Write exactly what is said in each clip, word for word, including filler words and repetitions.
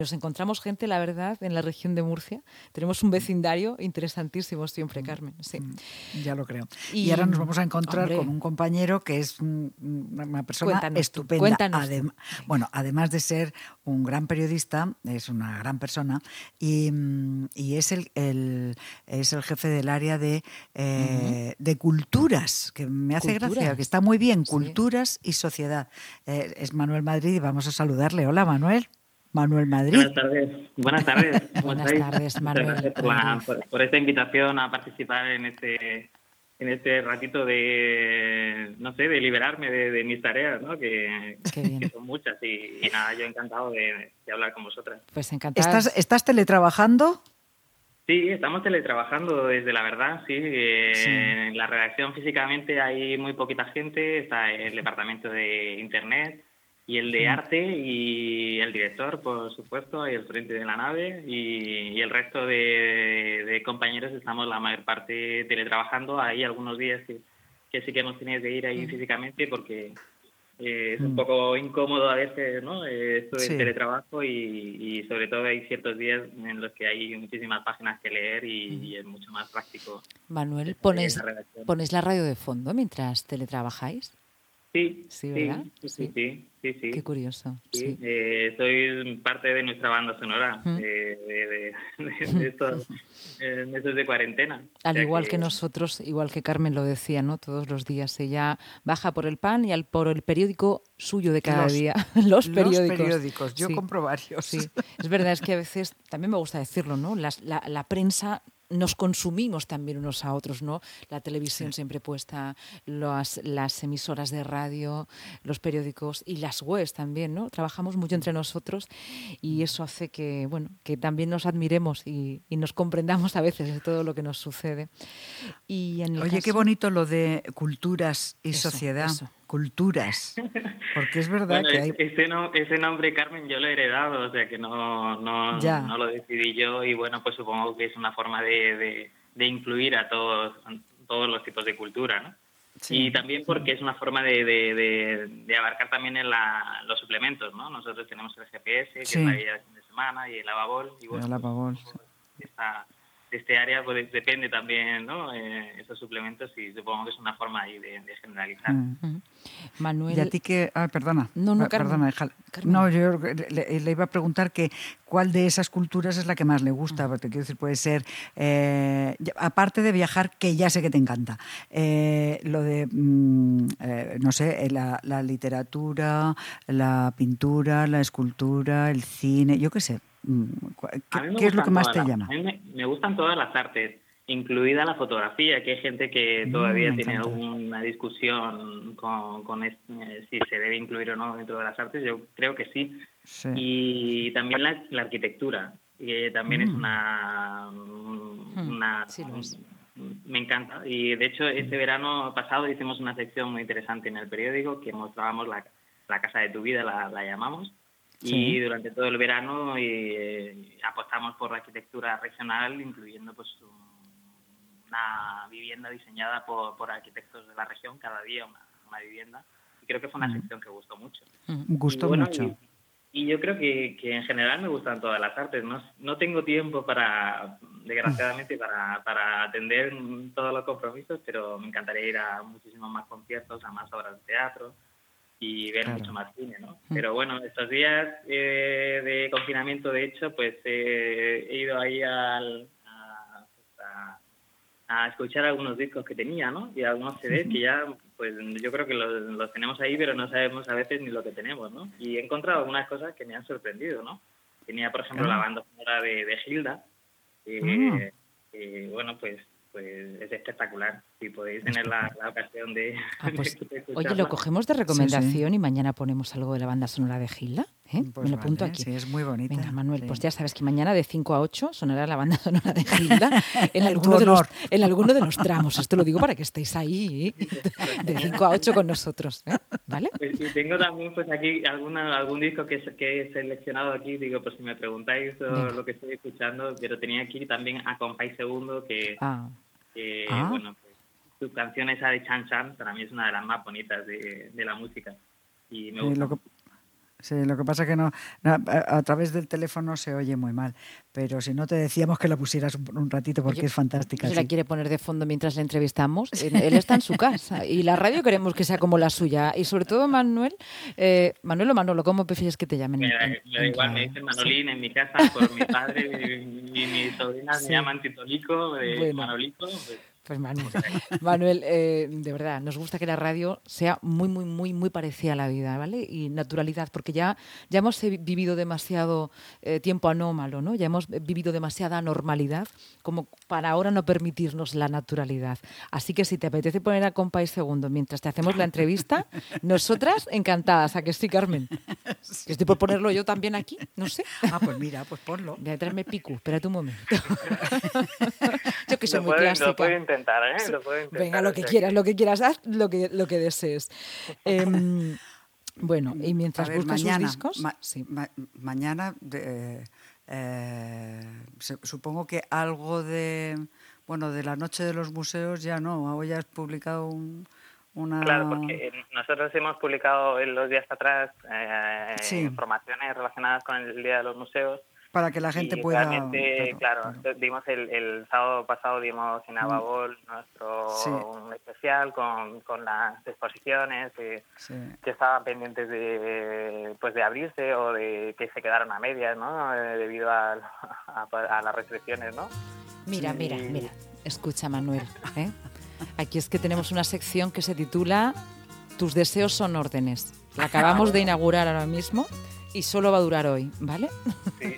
Nos encontramos gente, la verdad, en la región de Murcia. Tenemos un vecindario interesantísimo siempre, Carmen. Sí. Ya lo creo. Y, y ahora nos vamos a encontrar hombre, con un compañero que es una persona cuéntanos estupenda. Tú, cuéntanos Adem- tú. Bueno, además de ser un gran periodista, es una gran persona y, y es, el, el, es el jefe del área de, eh, uh-huh. de culturas, que me hace ¿Culturas? gracia, que está muy bien, culturas sí. y sociedad. Eh, es Manuel Madrid y vamos a saludarle. Hola, Manuel. Manuel Madrid. Buenas tardes. Buenas tardes. Buenas tardes, Manuel. Muchas gracias por, la, por, por esta invitación a participar en este en este ratito de, no sé, de liberarme de, de mis tareas, ¿no? Que, que son muchas y, y nada, yo encantado de, de hablar con vosotras. Pues encantado. ¿Estás, ¿Estás teletrabajando? Sí, estamos teletrabajando desde la verdad, sí. Eh, sí. En la redacción físicamente hay muy poquita gente, está el departamento de internet y el de sí. arte y el director, por supuesto, y el frente de la nave y, y el resto de, de compañeros estamos la mayor parte teletrabajando. Hay algunos días que, que sí que hemos tenido que ir ahí sí. físicamente porque eh, es un poco incómodo a veces, ¿no? Eh, esto del sí. teletrabajo y, y sobre todo hay ciertos días en los que hay muchísimas páginas que leer y, y es mucho más práctico. Manuel, ¿ponéis la, ¿ponéis la radio de fondo mientras teletrabajáis? Sí, sí, ¿verdad? Sí, sí, sí, sí, sí. Qué curioso. Sí, sí. Eh, soy parte de nuestra banda sonora ¿Mm? de, de, de, de estos eh, meses de cuarentena. Al igual que... que nosotros, igual que Carmen lo decía, ¿no? Todos los días ella baja por el pan y al, por el periódico suyo de cada los, día. Los periódicos. Los periódicos. Yo sí. compro varios. Sí, es verdad, es que a veces, también me gusta decirlo, ¿no? Las, la, la prensa... Nos consumimos también unos a otros, ¿no? La televisión sí. siempre puesta, las, las emisoras de radio, los periódicos y las webs también, ¿no? Trabajamos mucho entre nosotros y eso hace que, bueno, que también nos admiremos y, y nos comprendamos a veces de todo lo que nos sucede. Y en el Oye, caso... qué bonito lo de culturas y eso, sociedad. Eso. Culturas, porque es verdad bueno, que hay... Ese, no, ese nombre, Carmen, yo lo he heredado, o sea que no, no, no lo decidí yo y bueno, pues supongo que es una forma de, de, de incluir a todos, todos los tipos de cultura, ¿no? Sí, y también porque sí. es una forma de, de, de, de abarcar también en la, los suplementos, ¿no? Nosotros tenemos el G P S, que sí. es la guía de fin de semana, y el Avabol, y bueno, el Avabol, pues, sí. esta, de este área pues depende también, ¿no? Eh, esos suplementos y supongo que es una forma ahí de, de generalizar. Mm. Manuel... Y a ti que... Ah, perdona. No, no, Carmen. Perdona, déjala. No, yo le, le iba a preguntar que cuál de esas culturas es la que más le gusta, porque quiero decir, puede ser, eh, aparte de viajar, que ya sé que te encanta, eh, lo de, mm, eh, no sé, la, la literatura, la pintura, la escultura, el cine, yo qué sé. ¿Qué, ¿qué es lo que más te las, llama? A mí me, me gustan todas las artes, incluida la fotografía, que hay gente que todavía mm, tiene alguna discusión con, con este, eh, si se debe incluir o no dentro de las artes. Yo creo que sí. sí. Y también la, la arquitectura, que también mm. es una... una sí, lo es. Me encanta. Y de hecho, este verano pasado hicimos una sección muy interesante en el periódico que mostrábamos la, la Casa de tu Vida, la, la llamamos. Sí. Y durante todo el verano eh, apostamos por la arquitectura regional, incluyendo pues una vivienda diseñada por, por arquitectos de la región, cada día una, una vivienda. Y creo que fue una mm. sección que gustó mucho. Mm. Gustó y bueno, mucho. Y, y yo creo que, que en general me gustan todas las artes. No, no tengo tiempo para, desgraciadamente, para, para atender todos los compromisos, pero me encantaría ir a muchísimos más conciertos, a más obras de teatro y ver claro. mucho más cine, ¿no? Mm. Pero bueno, estos días eh, de confinamiento, de hecho, pues eh, he ido ahí al, a, a, a escuchar algunos discos que tenía, ¿no? Y algunos C Ds que ya, pues yo creo que los, los tenemos ahí, pero no sabemos a veces ni lo que tenemos, ¿no? Y he encontrado algunas cosas que me han sorprendido, ¿no? Tenía, por ejemplo, claro. la banda sonora de, de Gilda, que, mm. eh, bueno, pues pues es espectacular. Si podéis tener la, la ocasión de, ah, pues, de oye, lo cogemos de recomendación sí, sí. y mañana ponemos algo de la banda sonora de Gilda. ¿eh? Pues Me lo vale, apunto aquí. Sí, es muy bonita. Venga, Manuel, sí. pues ya sabes que mañana de cinco a ocho sonará la banda sonora de Gilda en, alguno de los, en alguno de los tramos. Esto lo digo para que estéis ahí ¿eh? de cinco a ocho con nosotros. ¿eh? ¿Vale? Pues, y tengo también pues aquí alguna, algún disco que, que he seleccionado aquí, digo, pues si me preguntáis lo que estoy escuchando, pero tenía aquí también a Compay Segundo, que... Ah. Eh, ah. bueno, pues, su canción esa de Chan Chan para mí es una de las más bonitas de, de la música y me gusta. Eh, lo, que, Sí, lo que pasa es que no, no, a, a través del teléfono se oye muy mal, pero si no te decíamos que la pusieras un, un ratito porque Oye, es fantástica. ¿se Sí. la quiere poner de fondo mientras le entrevistamos? Él, él está en su casa y la radio queremos que sea como la suya. Y sobre todo Manuel, eh, Manuel o Manolo, ¿cómo prefieres que te llamen? Me da, en, me da en igual, radio? me dicen Manolín Sí. en mi casa por mi padre y, y mis sobrinas Sí. me llaman Titolico, de Bueno. Manolico. Pues, Pues Manuel, Manuel eh, de verdad, nos gusta que la radio sea muy, muy, muy, muy parecida a la vida, ¿vale? Y naturalidad, porque ya, ya hemos eh, vivido demasiado eh, tiempo anómalo, ¿no? Ya hemos vivido demasiada anormalidad como para ahora no permitirnos la naturalidad. Así que si te apetece poner a Compay Segundo mientras te hacemos la entrevista, nosotras encantadas, ¿a que sí, Carmen? Sí. Que estoy por ponerlo yo también aquí, no sé. Ah, pues mira, pues ponlo. Voy a traerme pico, espérate un momento. Yo que soy lo muy puedo, clásica. Lo puedo intentar, ¿eh? Lo puedo intentar. Venga, lo que o sea quieras, que... lo que quieras, haz lo que, lo que desees. Eh, bueno, y mientras A ver, buscas mañana, sus discos... ma- sí. ma- mañana de, eh, se- supongo que algo de, bueno, de la noche de los museos ya no, hoy has publicado un, una... Claro, porque nosotros hemos publicado en los días atrás eh, Sí. informaciones relacionadas con el Día de los Museos. Para que la gente y pueda... realmente, claro, claro. claro. dimos el, el sábado pasado dimos en Ababol Mm. nuestro Sí. un especial con, con las exposiciones que, Sí. que estaban pendientes de pues de abrirse o de que se quedaron a medias, ¿no? Eh, debido a, a, a las restricciones, ¿no? Mira, Sí. mira, mira. Escucha, Manuel. ¿eh? Aquí es que tenemos una sección que se titula Tus deseos son órdenes. La acabamos de inaugurar ahora mismo y solo va a durar hoy, ¿vale? Sí.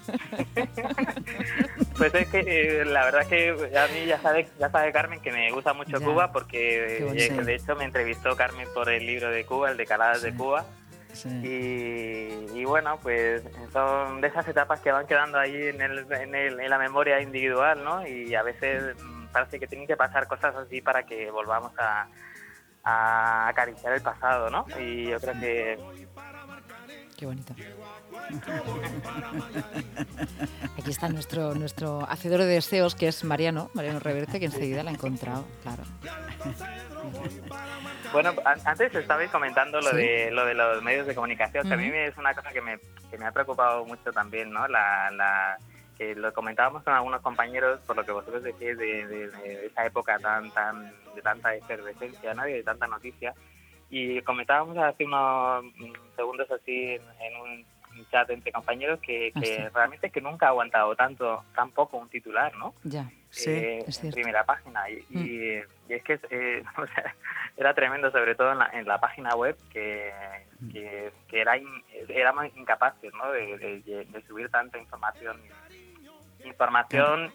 Pues es que eh, la verdad es que a mí ya sabe, ya sabe Carmen que me gusta mucho Ya. Cuba porque Qué eh, bonito. de hecho me entrevistó Carmen por el libro de Cuba, el de Caladas Sí. de Cuba. Sí. Y, y bueno, pues son de esas etapas que van quedando ahí en, el, en, el, en la memoria individual, ¿no? Y a veces mm, parece que tienen que pasar cosas así para que volvamos a, a acariciar el pasado, ¿no? Y yo creo que... Qué bonito. Aquí está nuestro, nuestro hacedor de deseos, que es Mariano, Mariano Reverte, que enseguida la ha encontrado, claro. Bueno, an- antes estabais comentando lo Sí. de lo de los medios de comunicación, que a mí Ujú. me- es una cosa que me, que me ha preocupado mucho también, ¿no? La, la, que lo comentábamos con algunos compañeros, por lo que vosotros decís de, de- de esa época tan tan de tanta efervescencia, ¿no? Y de tanta noticia. Y comentábamos hace unos mm, segundos así en, en un chat entre compañeros que, Ah, que sí. realmente es que nunca ha aguantado tanto, tan poco un titular, ¿no? Ya. Sí, eh, es en cierto. primera página y, y, y es que eh, o sea, era tremendo, sobre todo en la, en la página web que, que, que era in- éramos incapaces, ¿no? de, de, de subir tanta información información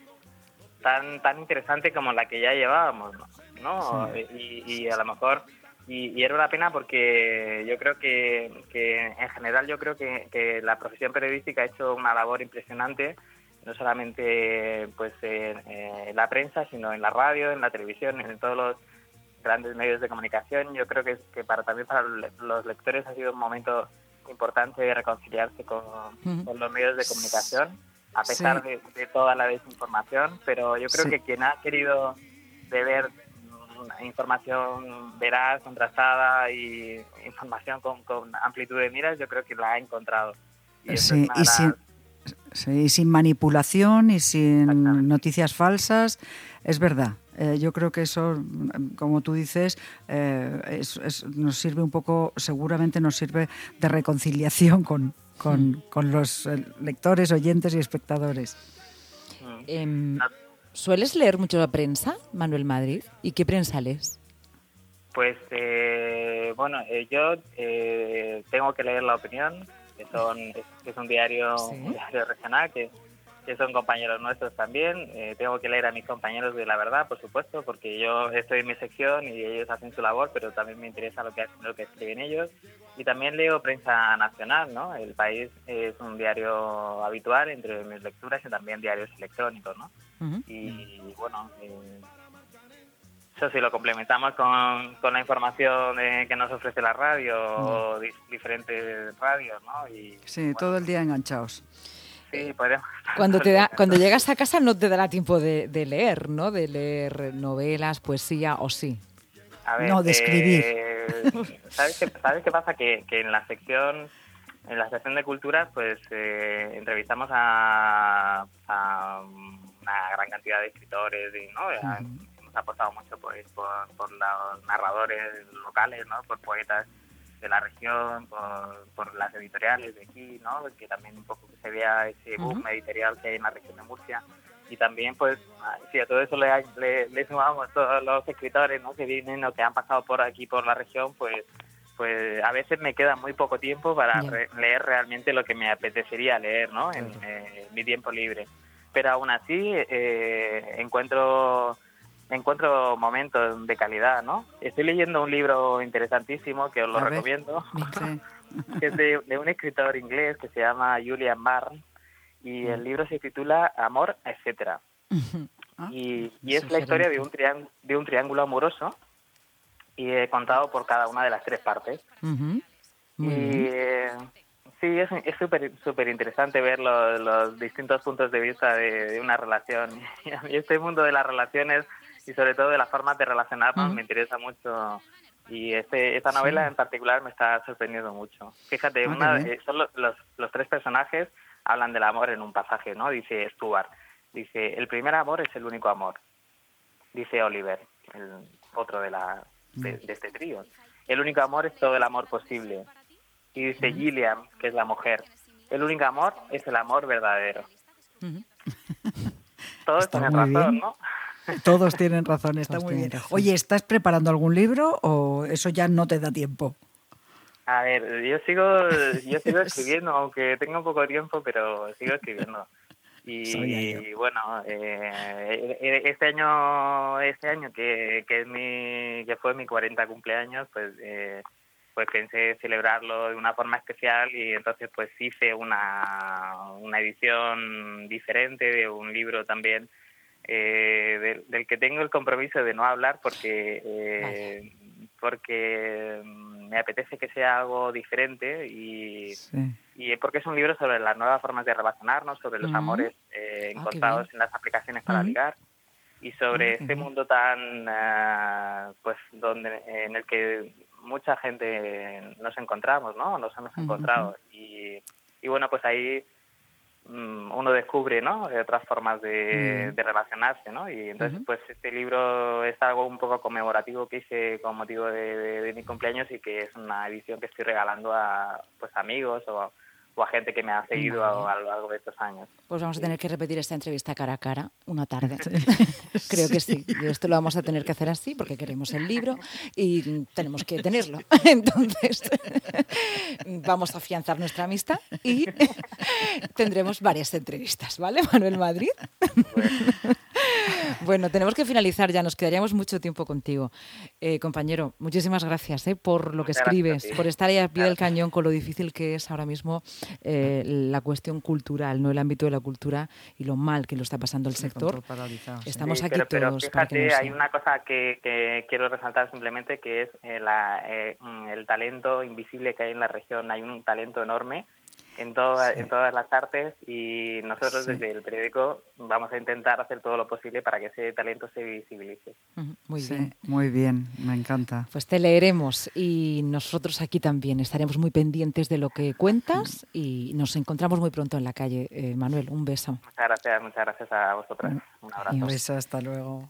tan tan interesante como la que ya llevábamos, ¿no? Sí. Y, y a lo mejor y, y era una pena porque yo creo que, que en general yo creo que, que la profesión periodística ha hecho una labor impresionante, no solamente pues en, en la prensa, sino en la radio, en la televisión, en todos los grandes medios de comunicación. Yo creo que, que para también para los lectores ha sido un momento importante de reconciliarse con, Ujú. con los medios de comunicación, a pesar Sí. de, de toda la desinformación, pero yo creo Sí. que quien ha querido beber mm, información veraz, contrastada y información con, con amplitud de miras, yo creo que la ha encontrado. Y eso Sí, es una y de sin, las- sí, sin manipulación y sin Exactamente. noticias falsas, es verdad. Eh, yo creo que eso, mm, como tú dices, eh, es- es- nos sirve un poco, seguramente nos sirve de reconciliación con, con, con los eh, lectores, oyentes y espectadores. Mm. Em, No. ¿Sueles leer mucho la prensa, Manuel Madrid? ¿Y qué prensa lees? Pues eh, bueno, eh, yo eh, tengo que leer La Opinión, que, son, es, que es un diario, Sí. un diario regional, que, que son compañeros nuestros también. Eh, tengo que leer a mis compañeros de La Verdad, por supuesto, porque yo estoy en mi sección y ellos hacen su labor, pero también me interesa lo que, hacen- lo que escriben ellos. Y también leo prensa nacional, ¿no? El País es un diario habitual entre mis lecturas y también diarios electrónicos, ¿no? Ujú. Y bueno, eh, eso sí lo complementamos con, con la información eh, que nos ofrece la radio o di- diferentes radios, ¿no? Y Sí, bueno, todo el día enganchados. sí, podemos. Cuando, te da, cuando llegas a casa no te dará tiempo de, de leer, ¿no? De leer novelas, poesía o sí. A ver, No, de escribir. eh, ¿sabes, qué, ¿Sabes qué pasa? Que, que en la sección en la sección de culturas, pues eh, entrevistamos a, a una gran cantidad de escritores y no uh-huh. hemos apostado mucho pues, por, por los narradores locales, ¿no? Por poetas de la región, por, por las editoriales de aquí, ¿no? Que también un poco que se vea ese boom uh-huh. editorial que hay en la región de Murcia. Y también, pues, si a todo eso le, le, le sumamos todos los escritores, ¿no? Que vienen o que han pasado por aquí, por la región, pues pues a veces me queda muy poco tiempo para re- leer realmente lo que me apetecería leer, ¿no? En eh, mi tiempo libre. Pero aún así eh, encuentro encuentro momentos de calidad, ¿no? Estoy leyendo un libro interesantísimo que os lo a recomiendo, que es de, de un escritor inglés que se llama Julian Barnes, y el libro se titula Amor, etcétera. Ah, y, y es la historia de un, triángulo, de un triángulo amoroso y he contado por cada una de las tres partes. Uh-huh. Muy y bien. Eh, sí, es súper súper interesante ver los, los distintos puntos de vista de, de una relación. Y a mí este mundo de las relaciones y sobre todo de las formas de relacionarnos uh-huh. me interesa mucho. Y este, esta novela sí. en particular me está sorprendiendo mucho. Fíjate, ah, una, eh, son los, los, los tres personajes hablan del amor en un pasaje, ¿no? Dice Stuart, dice, el primer amor es el único amor. Dice Oliver, el otro de la... De, de este trío. El único amor es todo el amor posible. Y dice uh-huh. Gillian, que es la mujer, el único amor es el amor verdadero. Uh-huh. Todos está tienen muy razón, bien. ¿no? Todos tienen razón, está Todos muy bien. razón. Oye, ¿estás preparando algún libro o eso ya no te da tiempo? A ver, yo sigo, yo sigo escribiendo, aunque tengo poco tiempo, pero sigo escribiendo. Y bueno, eh, este año, este año que, que es mi, que fue mi cuarenta cumpleaños, pues, eh, pues pensé celebrarlo de una forma especial y entonces pues hice una, una edición diferente de un libro también eh, del, del que tengo el compromiso de no hablar porque eh, porque me apetece que sea algo diferente y sí. y porque es un libro sobre las nuevas formas de relacionarnos, sobre los uh-huh. amores eh, encontrados ah, en las aplicaciones para uh-huh. ligar y sobre uh-huh. este mundo tan uh, pues donde en el que mucha gente nos encontramos, ¿no? Nos hemos uh-huh. encontrado y, y bueno, pues ahí uno descubre, ¿no? Otras formas de, uh-huh. de relacionarse, ¿no? Y entonces, uh-huh. pues este libro es algo un poco conmemorativo que hice con motivo de, de, de mi cumpleaños y que es una edición que estoy regalando a pues amigos o, o a gente que me ha seguido a, a lo largo de estos años. Pues vamos a tener que repetir esta entrevista cara a cara una tarde. Creo que sí. Y esto lo vamos a tener que hacer así porque queremos el libro y tenemos que tenerlo. Entonces, vamos a afianzar nuestra amistad y tendremos varias entrevistas, ¿vale, Manuel Madrid? Bueno. Bueno, tenemos que finalizar ya, nos quedaríamos mucho tiempo contigo. Eh, compañero, muchísimas gracias eh, por lo que Muchas escribes, gracias, por estar ahí al pie claro. del cañón con lo difícil que es ahora mismo eh, la cuestión cultural, no el ámbito de la cultura y lo mal que lo está pasando el sector. Estamos sí, aquí pero, todos. Pero fíjate, para que no hay una cosa que, que quiero resaltar simplemente, que es eh, la, eh, el talento invisible que hay en la región. Hay un talento enorme en, toda, sí. en todas las artes y nosotros sí. desde el periódico vamos a intentar hacer todo lo posible para que ese talento se visibilice. Muy sí, bien. Muy bien, me encanta. Pues te leeremos y nosotros aquí también estaremos muy pendientes de lo que cuentas y nos encontramos muy pronto en la calle. Eh, Manuel, un beso. Muchas gracias, muchas gracias a vosotras. Un abrazo. Un beso, hasta luego.